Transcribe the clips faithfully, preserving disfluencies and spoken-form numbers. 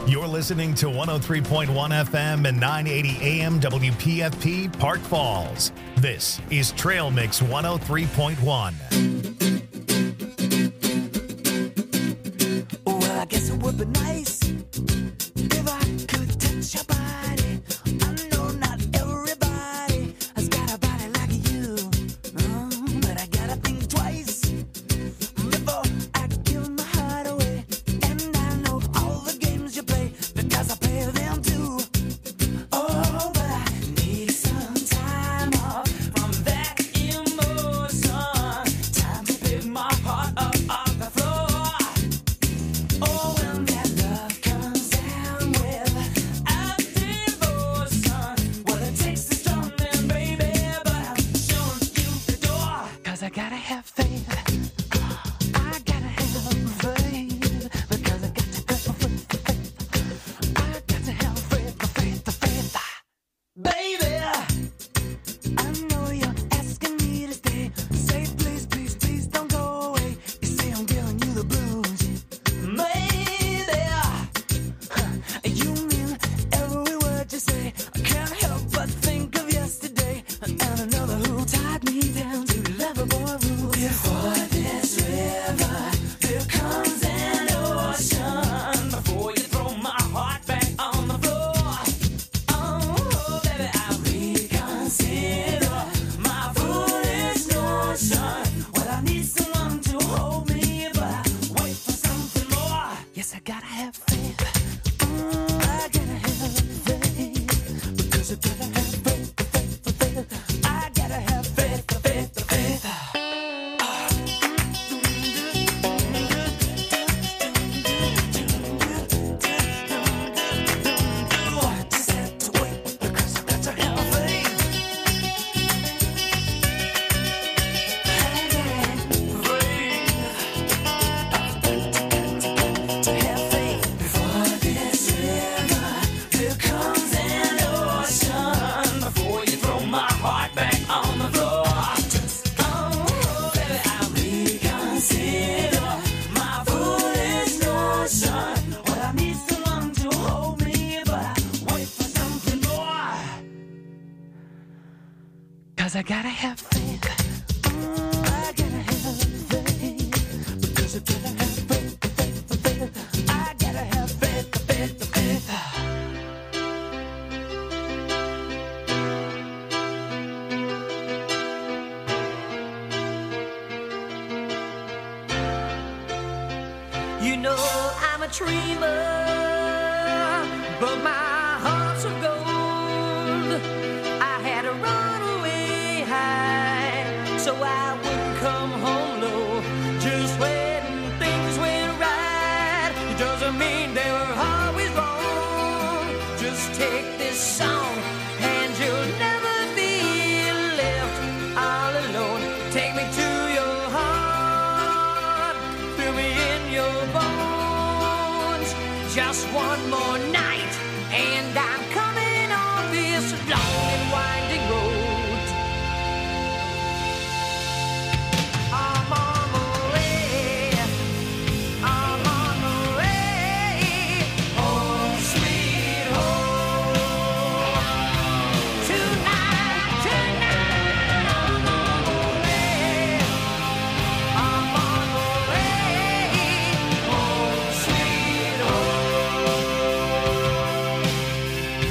You're listening to one oh three point one F M and nine eighty A M W P F P Park Falls. This is Trail Mix one oh three point one. Well, I guess it would be nice if I could touch your body. I know not everybody has got a body like you, oh, but I gotta think twice before I give my heart away. And I know all the games you play because I play them too. Oh, but I need some time off from that emotion. Time to pick my heart up off the floor. Oh, when that love comes down with a devotion, well, it takes a strong man, baby, but I'm showing you the door. Cause I gotta have faith. I gotta have faith. Because I got to have faith. I got to have faith, faith, faith. Baby, I know you're asking me to stay. Say please, please, please don't go away. You say I'm giving you the blues. Maybe you mean every word you say. I can't help but think of yesterday and another who tied me down to lovable rules. Before this river, there comes an ocean. Before you throw my heart back on the floor. Oh, baby, I'll reconsider my foolish notion. Well, I need someone to hold me, but I wait for something more. Yes, I gotta have faith. Mm, I gotta have faith. Because I gotta have faith, faith, faith. I gotta have faith, faith, faith. Just have to wait because I got to have faith. To have faith. Before this river, there comes an ocean. Before you throw my heart back on the floor. Just, oh, baby, I'll reconsider my foolish notion. Well, I need someone to hold me, but I wait for something more. Cause I gotta have faith. Mm, I gotta have faith. Because I gotta have faith, faith, faith. I gotta have faith, faith, faith. You know I'm a dreamer, but my heart's of gold. I had to run away high, so I wouldn't come home low. Just when things went right, it doesn't mean they were always wrong. Just take this song, and you'll never be left all alone. Take me to your heart, feel me in your bones. Just one more night, and I'm coming on this long and winding road. I'm on my way. I'm on my way. Home, sweet home. Tonight, tonight, I'm on my way. I'm on my way. Home, sweet home.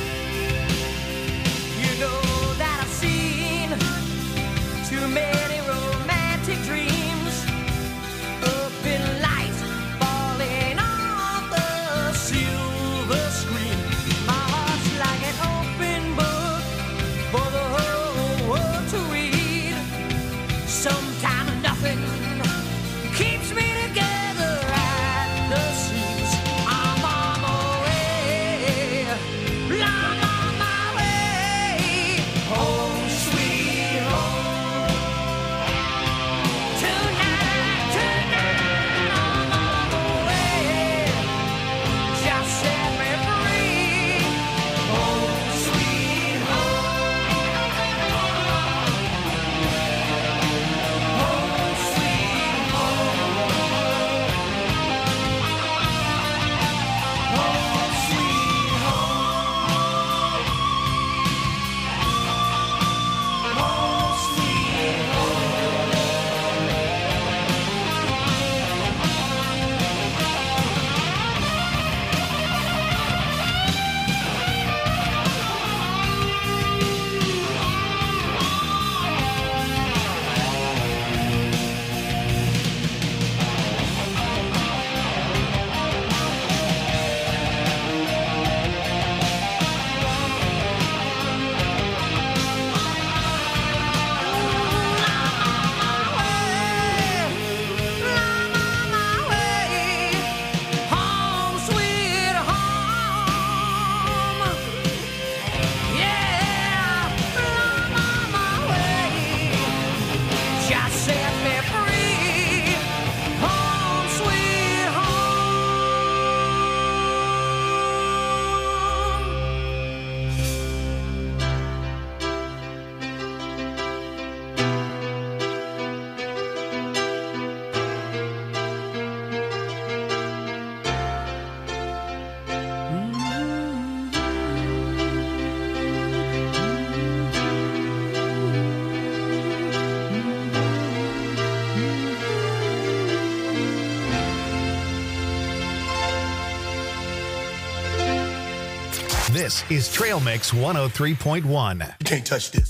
This is Trail Mix one oh three point one. You can't touch this.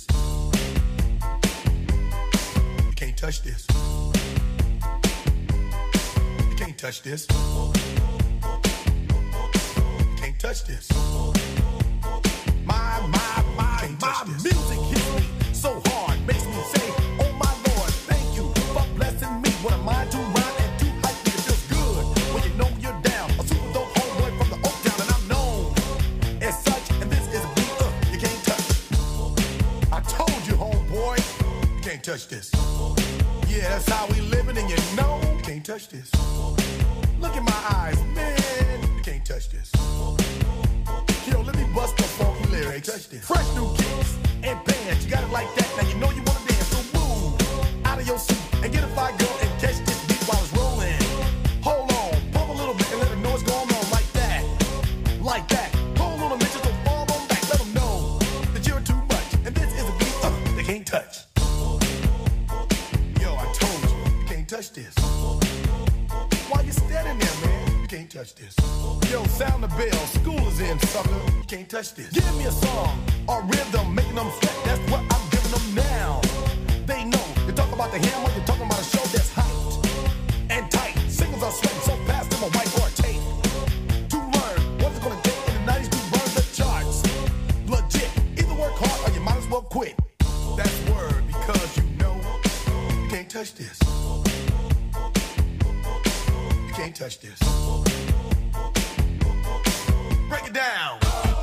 You can't touch this. You can't touch this. You can't touch this. My, my, my, my music hits me so hard, makes me say, oh my Lord, thank you for blessing me. What a mind to rhyme and to hype me, it feels good when you know you're down. A super dope homeboy from the Oak Town, and I'm known as such. And this is a beat uh, you can't touch. I told you, homeboy, you can't touch this. Yeah, that's how we living, and you know you can't touch this. Look in my eyes, man, you can't touch this. Yo, let me bust the funky lyrics. Fresh new kicks and bands, you got it like that. Now you know you wanna dance, so move out of your seat and get a fire girl and catch this beat while it's rolling. Hold on, pump a little bit and let them know what's going on like that, like that. Hold on a minute, so fall on back, let them know that you're too much. And this is a beat uh, they can't touch. Yo, I told you, you can't touch this. Why you standing there, man? You can't touch this. Yo, sound the bell, school is in, sucker. You can't touch this. Give me a song or rhythm, making them sweat. That's what I'm giving them now. They know. You talk about the hammer, you're talking about a show that's hyped and tight. Singles are sweating so fast, them a whiteboard tape. To learn what it's gonna take in the nineties to burn the charts. Legit. Either work hard or you might as well quit. That's word because you know you can't touch this. You can't touch this. Break it down.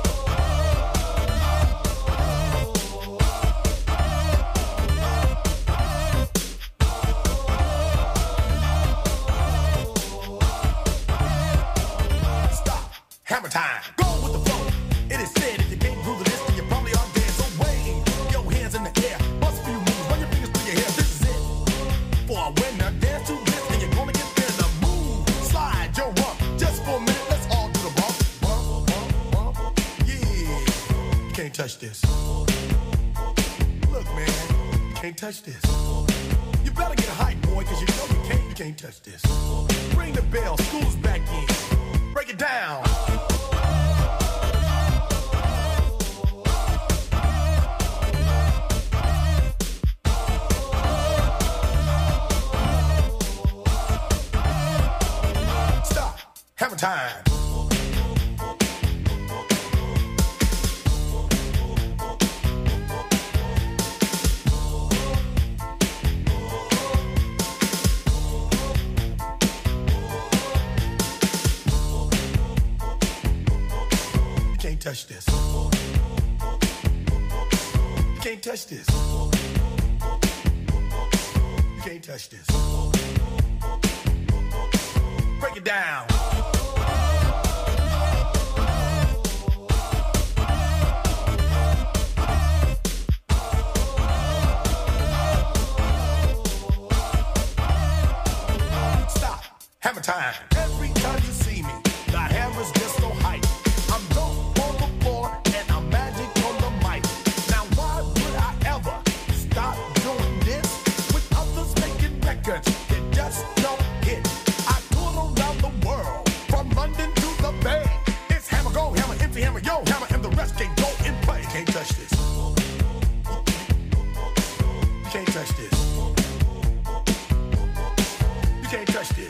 Stop. Hammer time. Go with the flow. It is said if you can't groove this, then you probably are dead. So wave your hands in the air. Bust a few moves. Run your fingers through your hair. This is it. For a winner, dance to this, and you're gonna get there. The move. Slide your rump. Just for a minute, let's all do the bump. Bump, bump, bump. Yeah. You can't touch this. Look, man. You can't touch this. You better get hype, boy, because you know you can't. You can't touch this. Ring the bell. School's back in. Break it down. Stop. Hammer time. You can't touch this. You can't touch this. You can't touch this. Break it down. Stop. Hammer time. Every time you see me, the hammer's just so hype. I'm dope on the floor and I'm magic on the mic. Now why would I ever stop doing this with others making records that just don't hit? I tour around the world from London to the Bay. It's hammer go, hammer empty, hammer yo, hammer, and the rest can go in play. You can't touch this. You can't touch this. You can't touch this.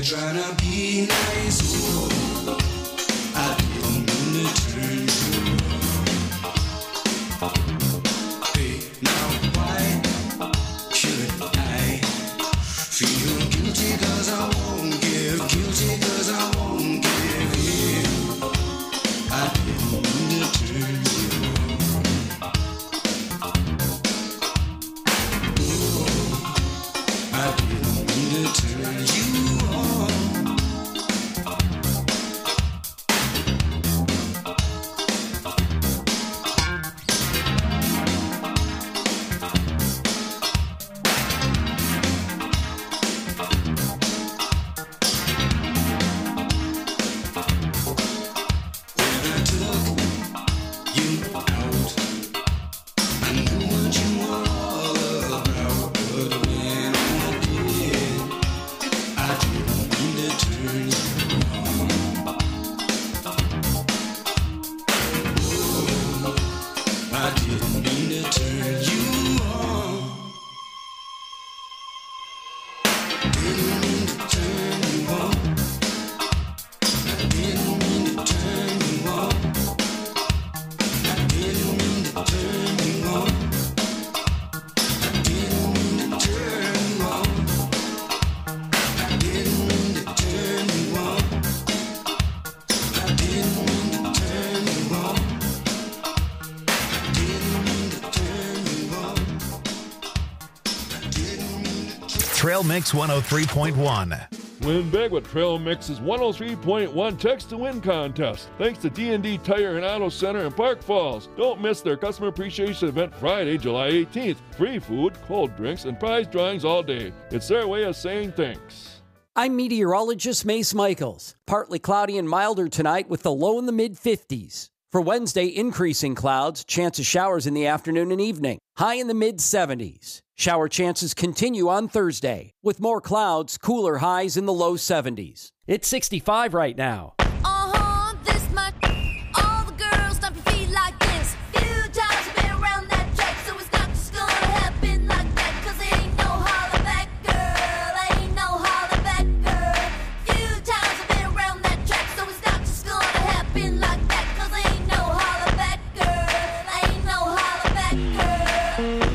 trying to be nice. Oh, I didn't mean to turn you on. Hey, now why should I feel guilty cause I won't give, guilty cause I won't give in. I didn't mean to turn you on. Oh, I didn't mean to turn you on. Trail Mix one oh three point one. Win big with Trail Mix's one oh three point one Text to Win contest. Thanks to D and D Tire and Auto Center in Park Falls. Don't miss their customer appreciation event Friday, July eighteenth. Free food, cold drinks, and prize drawings all day. It's their way of saying thanks. I'm meteorologist Mace Michaels. Partly cloudy and milder tonight with the low in the mid fifties. For Wednesday, increasing clouds, chance of showers in the afternoon and evening. High in the mid seventies. Shower chances continue on Thursday, with more clouds, cooler highs in the low seventies. It's sixty-five right now. Uh-huh, this much. All the girls stomp your feet like this. Few times I've been around that track, so it's not just gonna happen like that. Cause it ain't no holler back, girl. Ain't no holler back, girl. Few times I've been around that track, so it's not just gonna happen like that. Cause it ain't no holler back, girl. Ain't no holler back, girl.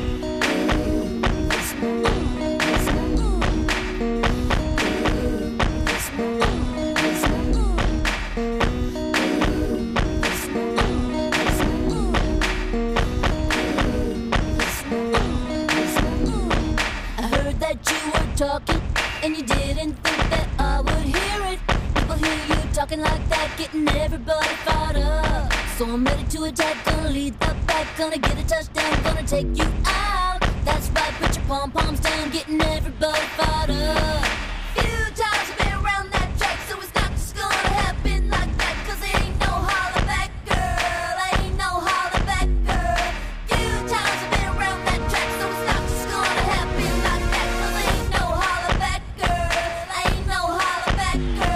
Talking, and you didn't think that I would hear it. People hear you talking like that, getting everybody fired up. So I'm ready to attack, gonna lead the pack, gonna get a touchdown, gonna take you out. That's right, put your pom-poms down, getting everybody fired up. Few times I've been around that track, so it's not just gonna happen like that. Cause it ain't no holler back, girl. Ain't no holler back, girl. Few times I've been around that track, so it's not just gonna happen like that. Cause it ain't no holler back, girl. Ain't no holler back,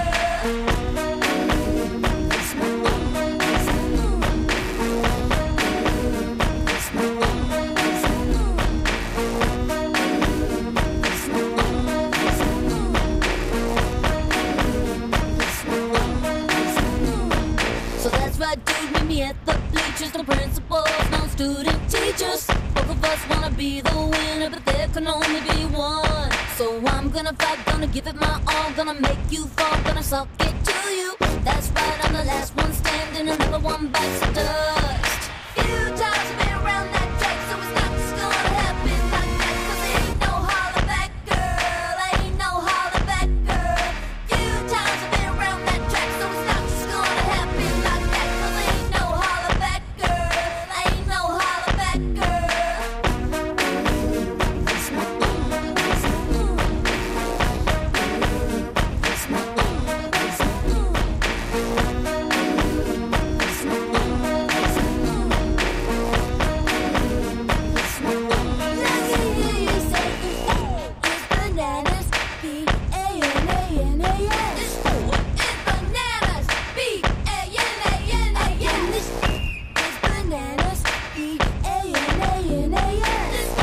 So that's right, dude, meet me at the bleachers. No principals, no student teachers. Both of us wanna be the winner, but there can only be one. So I'm gonna fight, gonna give it my all, gonna make you fall, gonna suck it to you. That's right, I'm the last one standing, another one bites the dust. Few times I've been around that track, so it's not just gonna happen like that. Cause it ain't no holler back, girl. Ain't no holler back, girl. Few times I've been around that track, so it's not just gonna happen like that. Cause it ain't no holler back, girl. Ain't no holler back,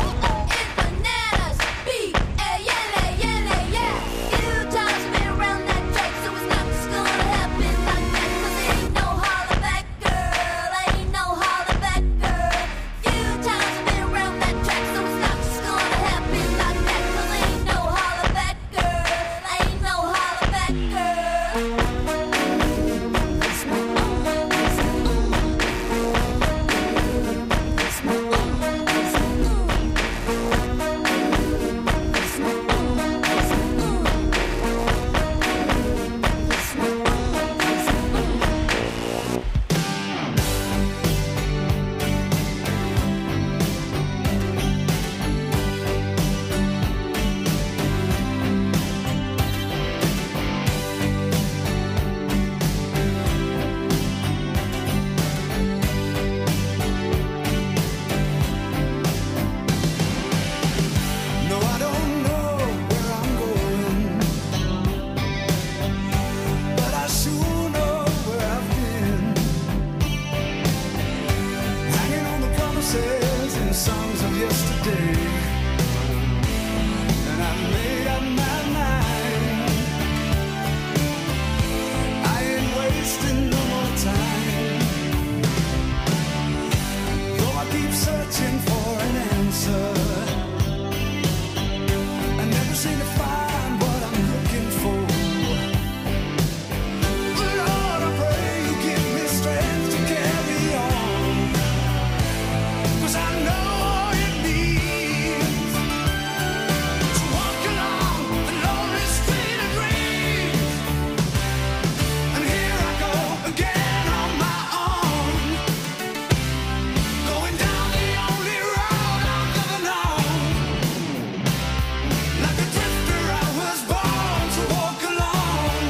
Few times I've been around voices and songs of yesterday. And I made up my mind. I ain't wasting no more time. Though I keep searching for an answer, I never seem to find what I'm looking for. Lord, I pray you give me strength to carry on, 'cause I know all it means to walk along the lonely street of dreams. And here I go again on my own, going down the only road I've ever known. Like a drifter, I was born to walk alone.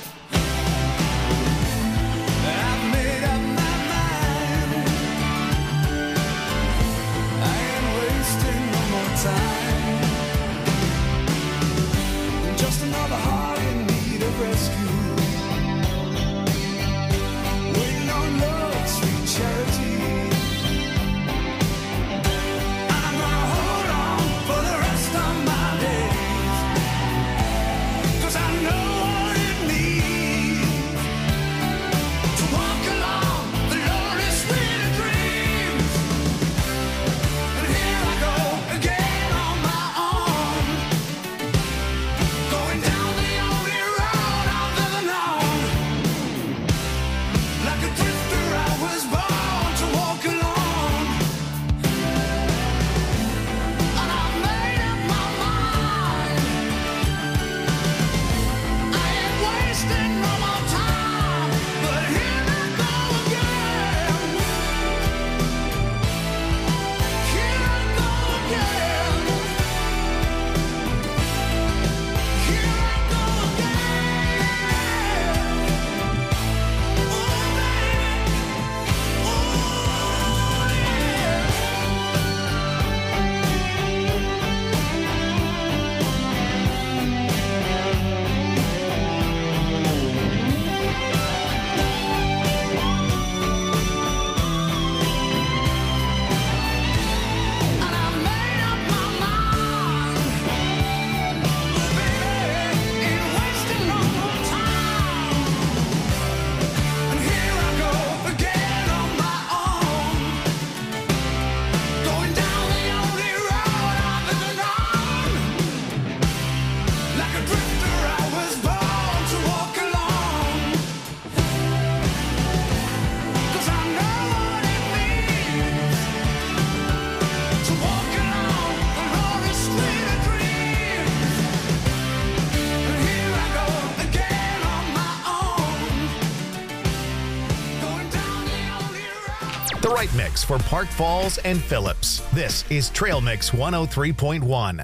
I've made up my mind. I ain't wasting no more time. Just another heart in need of rescue, waiting on love, sweet charity. I'm gonna hold on for the rest of my days, 'cause I know what it means to walk along the lonely street of dreams. And here I go again on my own, going down the only road I've ever known. Like a drifter, I was born to walk alone. And I made up my mind. I ain't wasting no more time. But here I go again. Here I go again. Here I go again. Oh, baby. Oh, yeah. And I made up my mind. Baby, ain't wasting no more time. And here I go again on my own, going down the only road I've ever known. Like a drifter, I was born to walk alone. 'Cause I know what it means to walk along the lonely street of dreams. And here I go again on my own, going down the only road. The right mix for Park Falls and Phillips. This is Trail Mix one oh three point one.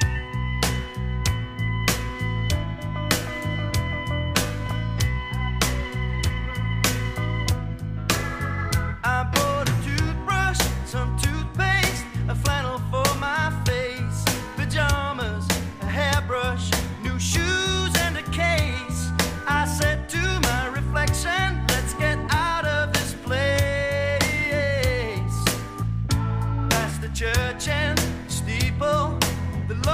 I bought a toothbrush, some toothpaste, a flannel for my face, pajamas, a hairbrush, new shoes, and a case. I said to my reflection, let's get out of this place. Past the church and steeple, the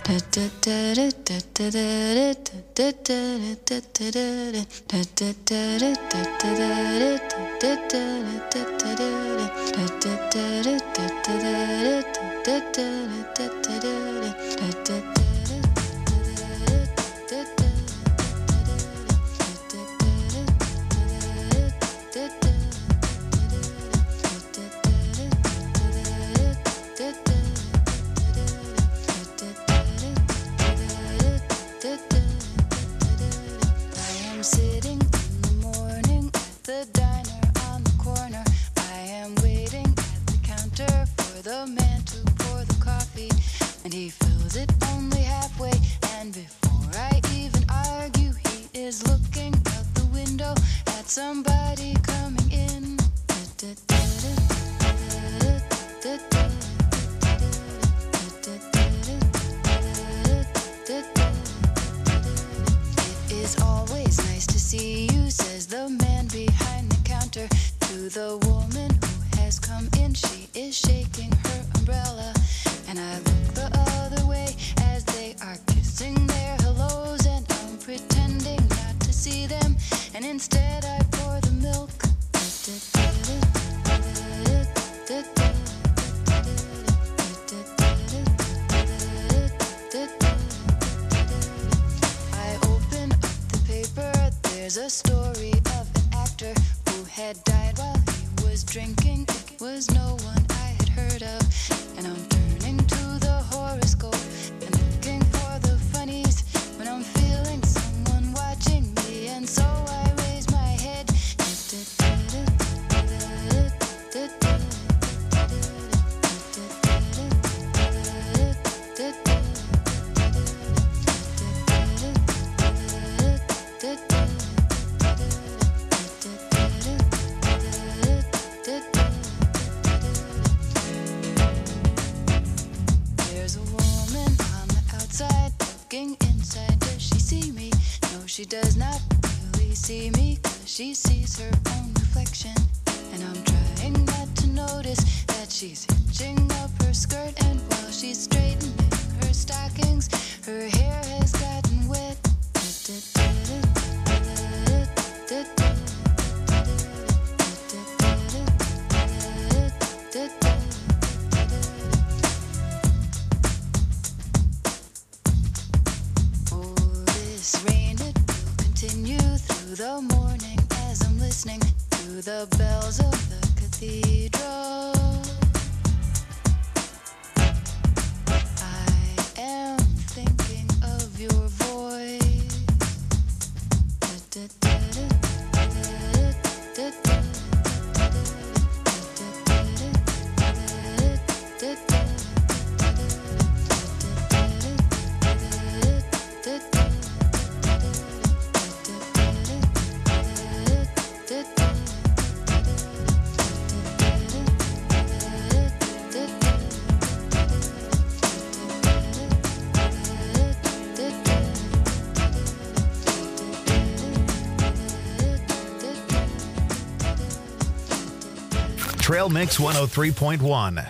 Trail Mix one oh three point one.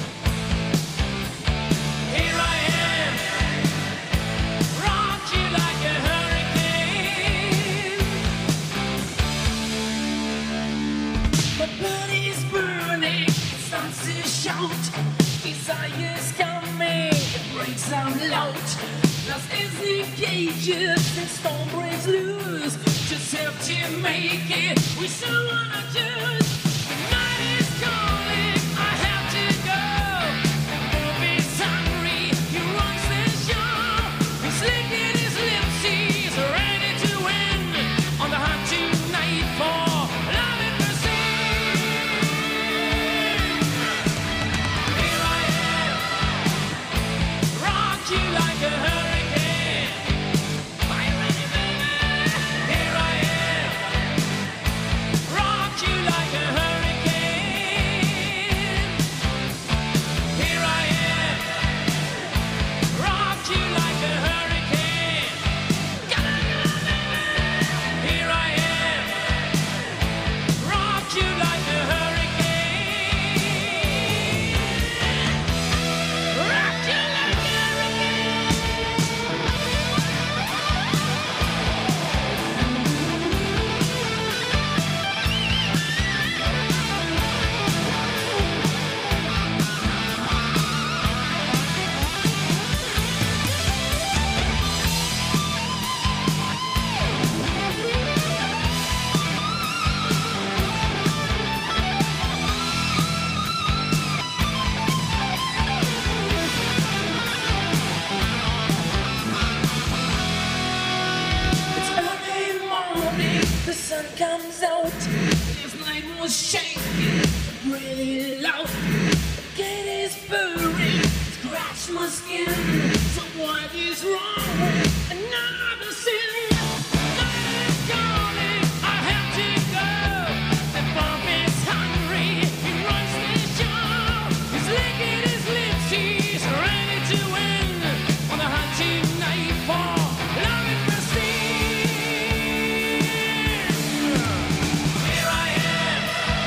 Here I am, rock you like mal laut. Das ist nicht cages, the storm breaks loose. Just have to make it, we still wanna choose. The night is calling, I have to go. The wolf is hungry, he runs the show. He's licking his lips, he's ready to win. On the hunt tonight for love and mercy. Here I am, rock you like a hurricane. Are you ready, baby? Here I am, rock you like a hurricane. Here I am, rock you like a hurricane. Here I am, rock you like a hurricane. Rock you like a hurricane. It's early morning, the sun comes out. This night was shaking really loud. The gate is burning, scratch my skin. So what is wrong? Another sin. Night is calling, I have to go. The bomb is hungry, he runs the show. He's licking his lips, he's ready to win. On the hunt tonight for love and mercy. Here I am,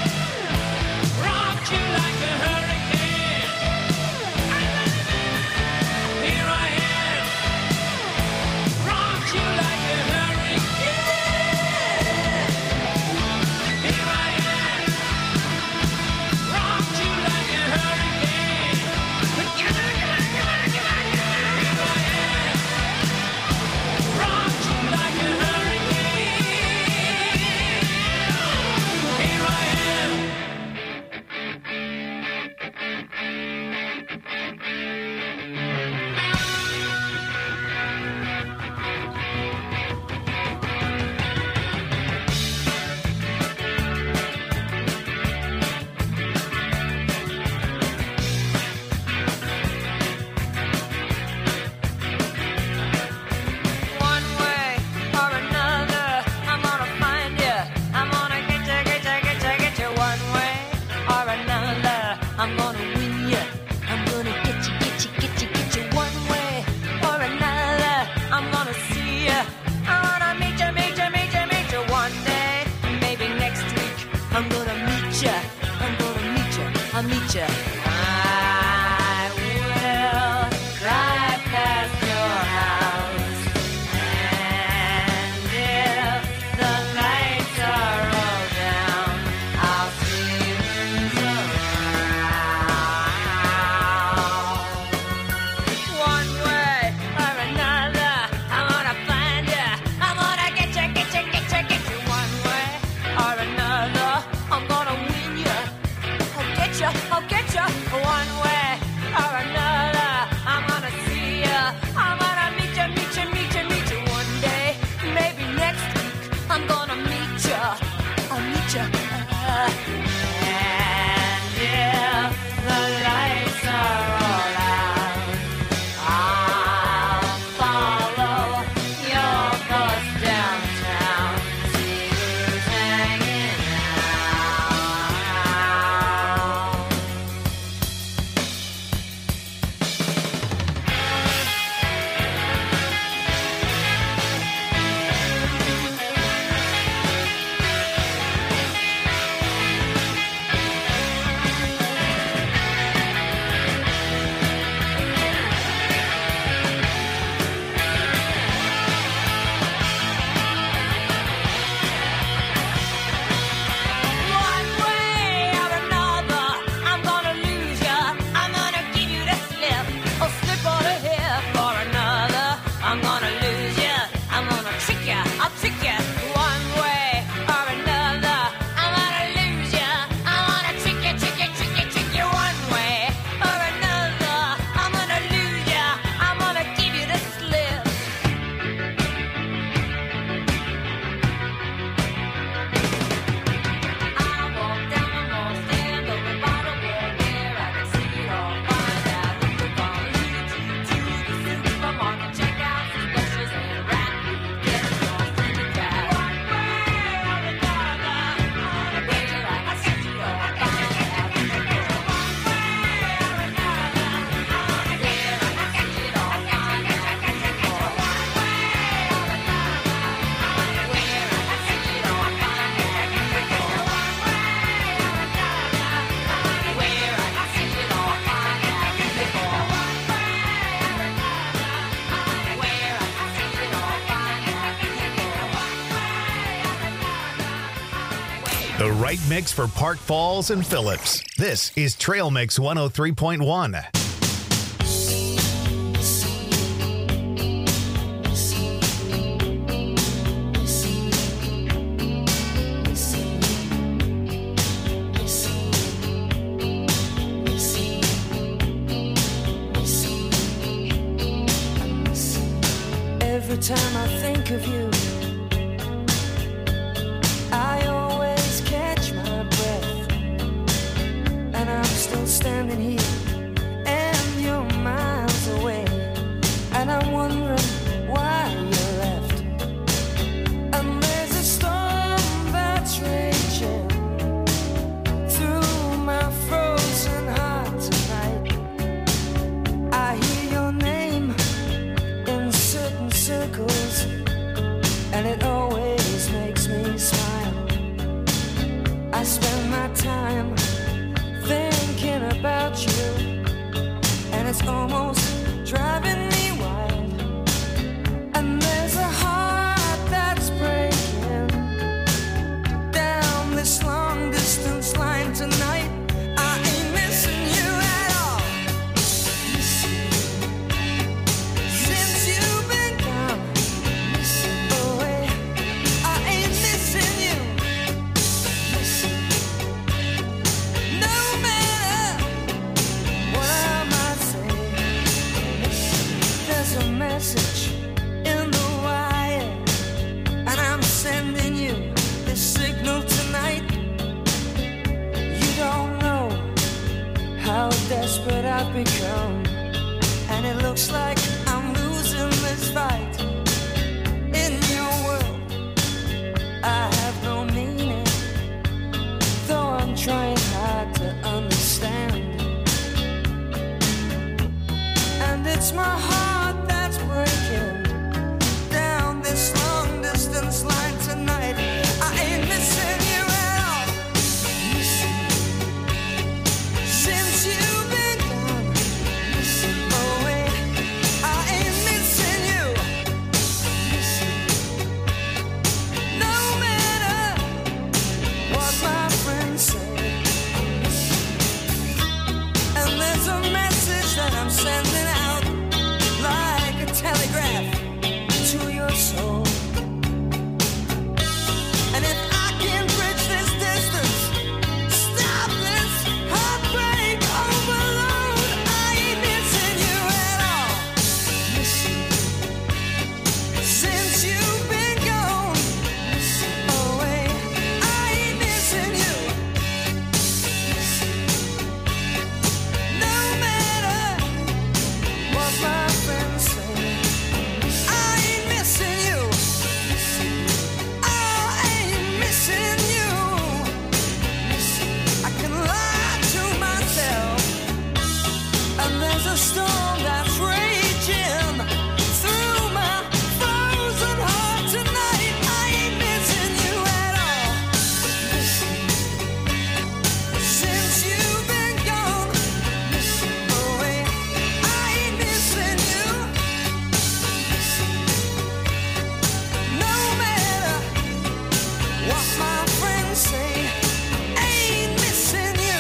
rock you like a hurricane. Here I am, rock you like a hurricane. Here I am, rock you like a hurricane. Here I am, rock you like a hurricane. Here I am. One way or another, I'm gonna find you. I'm gonna get you, get you, get you, get you. One way or another, I'm gonna win you. I'm gonna get you, get you, get you, get you. One way or another, I'm gonna see you. I wanna meet you, meet you, meet you, meet you. One day, maybe next week, I'm gonna meet you. I'm gonna meet you. I'll meet you. I will drive past your house. And if the lights are all down, I'll see you around. One way or another, I'm gonna find you. I'm gonna get you, get you, get you, get you. One way or another, I'm gonna win you. I'll get you, I'll get you. The right mix for Park Falls and Phillips. This is Trail Mix one oh three point one. Every time I think of you, I always catch my breath, and I'm still standing here, and you're miles away, and I'm wondering why you left. And there's a storm that's raging through my frozen heart tonight. I hear your name in certain circles, and it always makes me smile. I spend my time thinking about you, and it's almost driving me wild. And there's a heart that's breaking down this long distance line tonight. I ain't missing you at all. Since you've been gone away, I ain't missing you. No matter what I might say, there's a message in the wire, and I'm sending you this signal tonight. You don't know how desperate I've become, and it looks like I'm losing this fight. In your world, I have no meaning, though I'm trying hard to understand. And it's my heart that's breaking down this long distance line tonight. I ain't missing you at all. Since you've been gone away, I ain't missing you. No matter what my friends say. And there's a message that I'm sending out like a telegraph to your soul. And if I can bridge this distance, stop this heartbreak overload, I ain't missing you at all. Since you've been gone away, I ain't missing you. No matter what my friends say, I ain't missing you. I ain't missing you. I can lie to myself, and there's a storm that's raging through my frozen heart tonight. I ain't missing you at all. Since you've been gone away, I ain't missing you. No matter what my friends say, ain't missing you.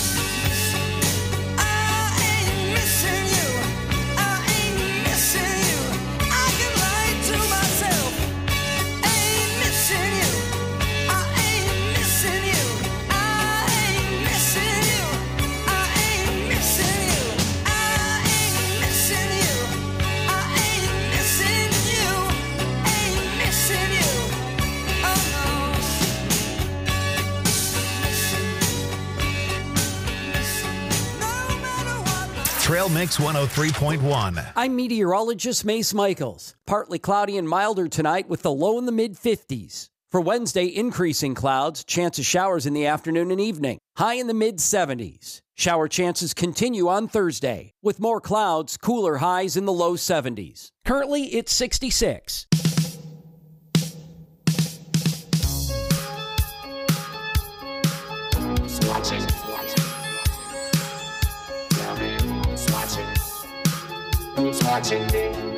I ain't missing you. I ain't missing you. I can lie to myself. Ain't missing you. I ain't missing you. I ain't missing you. I ain't missing you. I ain't missing you. I ain't missing you. Ain't missing you. Oh no. No matter what. Trail Mix one oh three point one. I'm meteorologist Mace Michaels. Partly cloudy and milder tonight with the low in the mid fifties. For Wednesday, increasing clouds, chance of showers in the afternoon and evening. High in the mid seventies. Shower chances continue on Thursday, with more clouds, cooler highs in the low seventies. Currently, it's sixty-six. Watching. Who's watching? Who's watching me?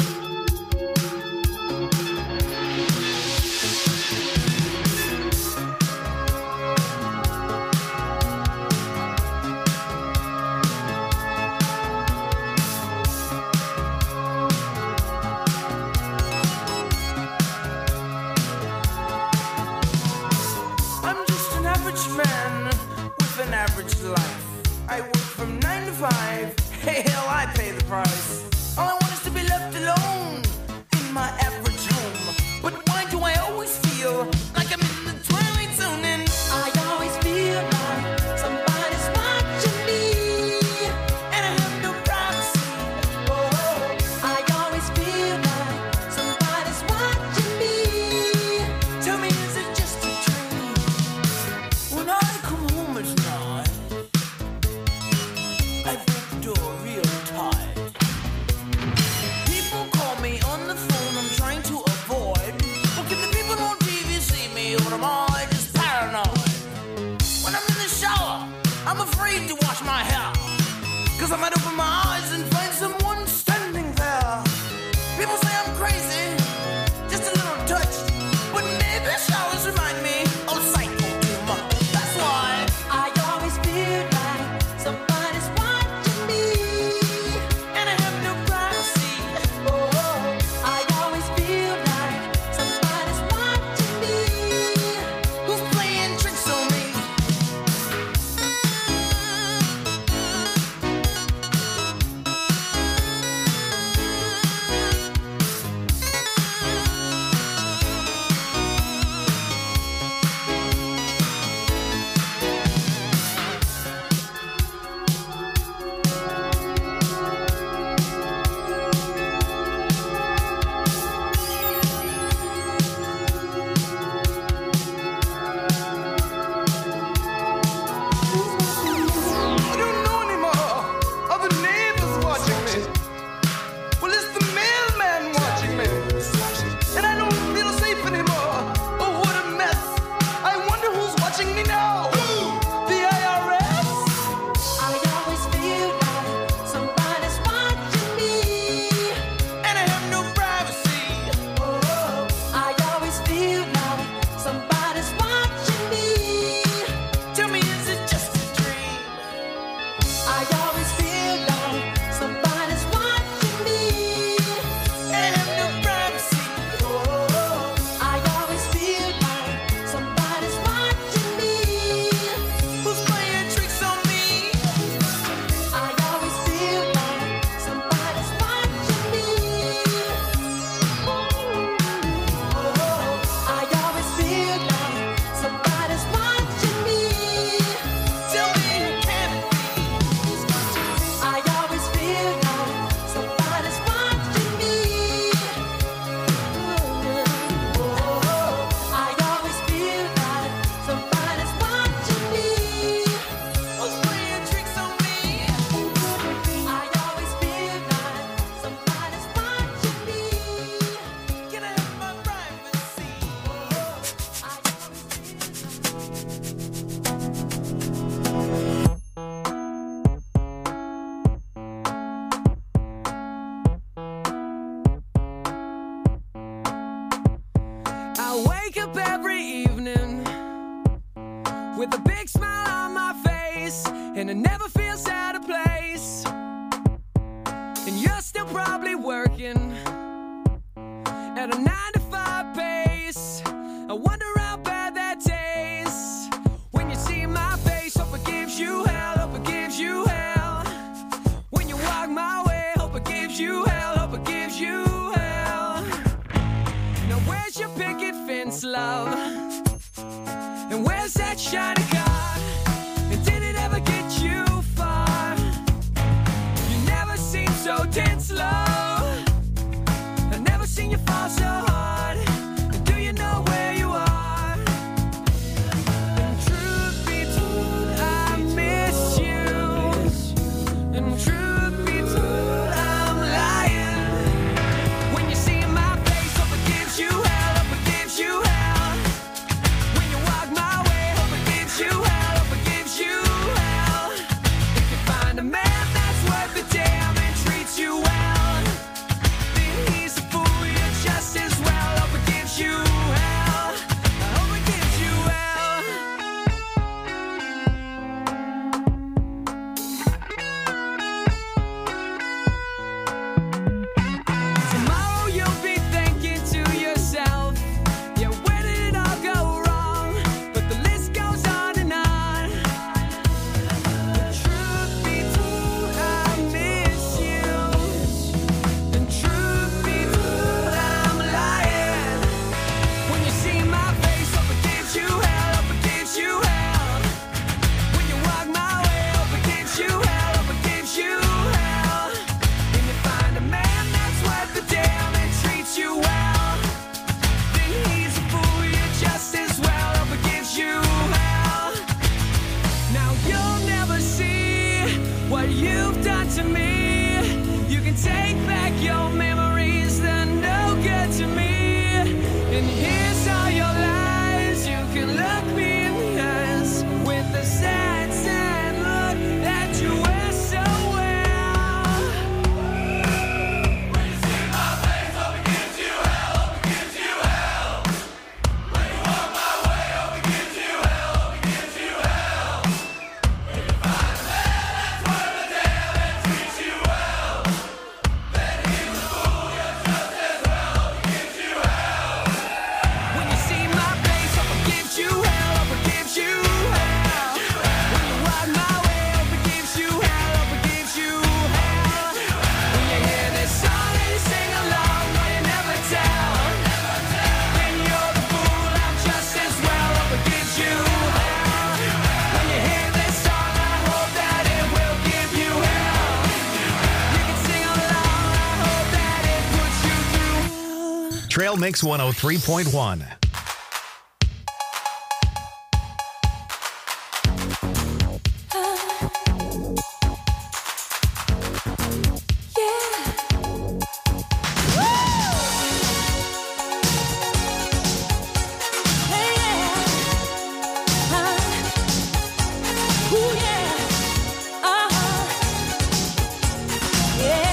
with a big smile on my face, and it never feels out of place. And you're still probably working at a nine to five pace. I wonder how bad that tastes when you see my face. Hope it gives you hell, hope it gives you hell. When you walk my way, hope it gives you hell, hope it gives you hell. Now where's your picket fence, love? And where's that shiny car? And did it ever get you far? You never seem so tense, love. I've never seen you fall so hard. And do you know where you are? And truth be told, I miss you. And truth be told, I'm lying. When you see my face, hope it gives you hell, hope it gives you hell. When you walk my way, hope it gives you hell, hope it gives you hell. If you find a man that's worth the damn and treats you well, then he's a fool, you're just as well. Hope it gives you hell, I hope it gives you hell. Tomorrow you'll be thinking to yourself, yeah, where did it all go wrong? But the list goes on and on. The truth be told, I miss you. And truth be told, I'm lying. When you see my face, hope it gives you hell, hope it gives you hell. When you walk my way, hope it gives you hell, hope it gives you hell. When you find a man that's worth the damn and treats you well, then he's a fool, you're just as well. Hope it gives you hell. Now you'll never see what you've done to me. You can take back your memories, they're no good to me. And here's all your lies. You can look me in the eyes with the sad, sad look that you wear so well. When you see my face, hope it gives you hell, hope it gives you hell. When you walk my way, hope it gives you hell, hope it gives you hell. When you find a man that's worth the damn and treats you well, then he's a fool, you're just as well, hope it gives you hell. When you see my face, hope it gives you hell, hope it gives you hell. When you walk my way, hope it gives you hell, hope it gives you hell. When you hear this song and you sing along, but you never tell, then you're the fool, I'm just as well, hope it gives you hell. When you hear this song, I hope that it will give you hell. You can sing along, I hope that it puts you through hell. Trail Mix one oh three point one.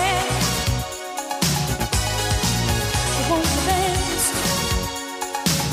Yeah.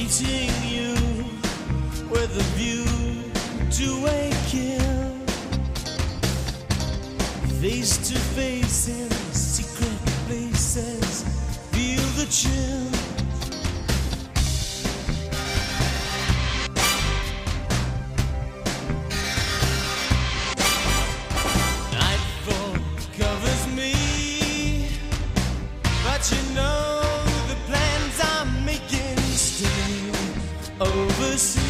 meeting you with a view to a kill. Face to face in secret places, feel the chill. Nightfall covers me, but you know the plans I'm making still oversee.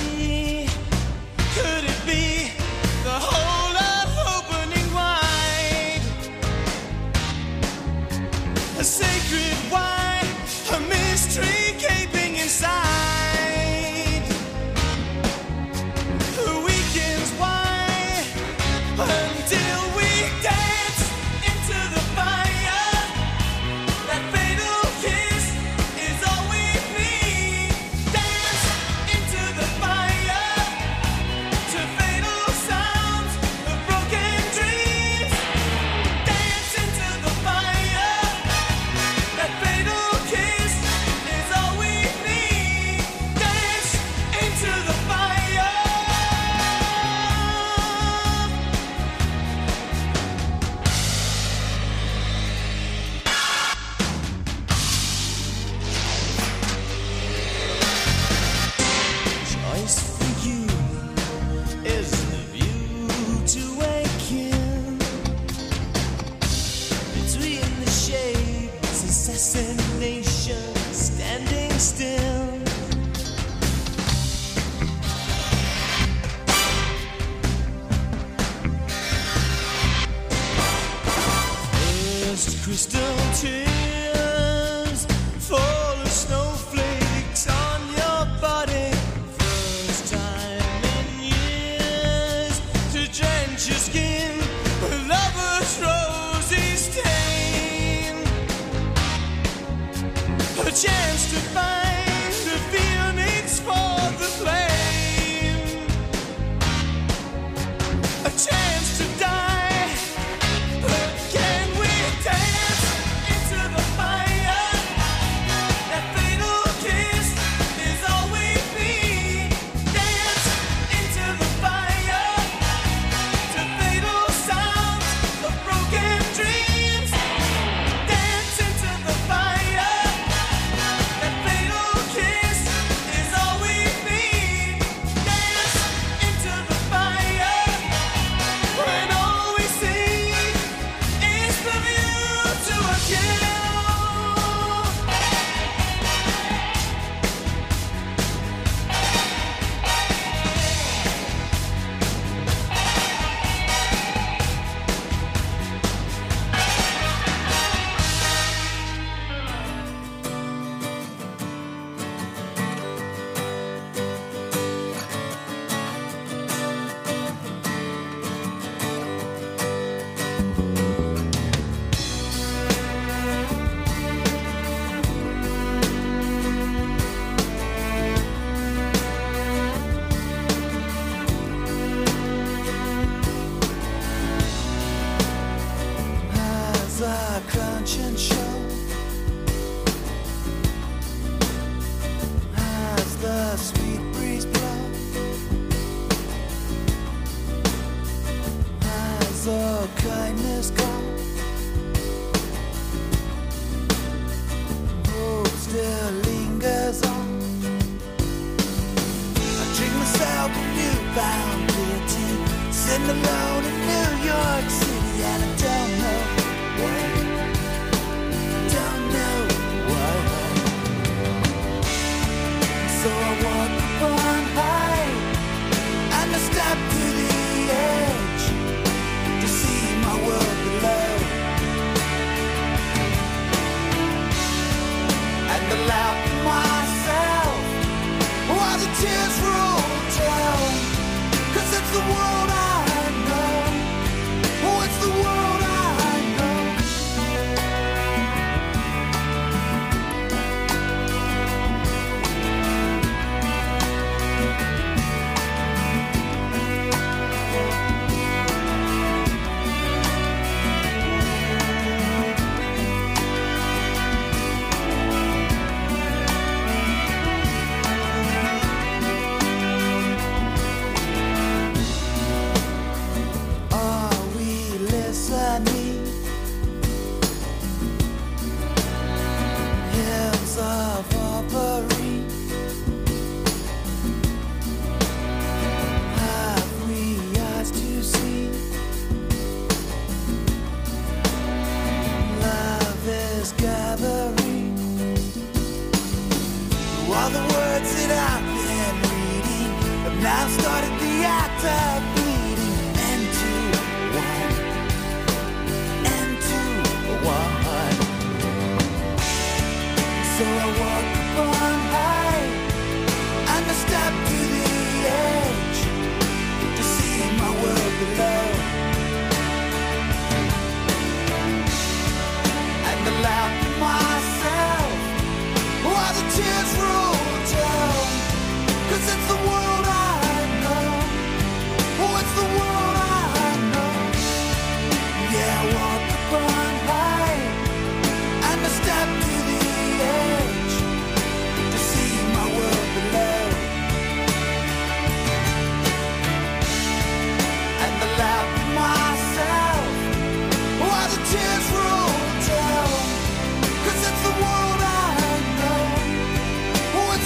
Could it be the whole of opening wide? A sacred wine, a mystery gaping inside. The weekends why until we dance into the fire. That fatal kiss is all we need. Dance into the fire to fatal sounds of broken dreams. Dance into the fire. That fatal kiss is all we need. Dance into the fire. Choice for you is the view to a kill. Between the shades, assassination, standing still. First crystal tears fall as snowflakes on your body. First time in years to drench your skin with lover's rosy stain. A chance to find the phoenix for the flame. A chance to die. Can we dance into the fire? That fatal kiss is all we need. Dance into the fire to fatal sounds of broken dreams. Dance into the fire. That fatal kiss is all we need. Dance into the fire when all we see is the view to a kill. As I crunch and show, as the sweet breeze blow, as the kindness comes, hope still lingers on. I drink myself a newfound pity, sitting alone in New York City, and I don't know why. discovery. All the words that I've been reading have now started the act of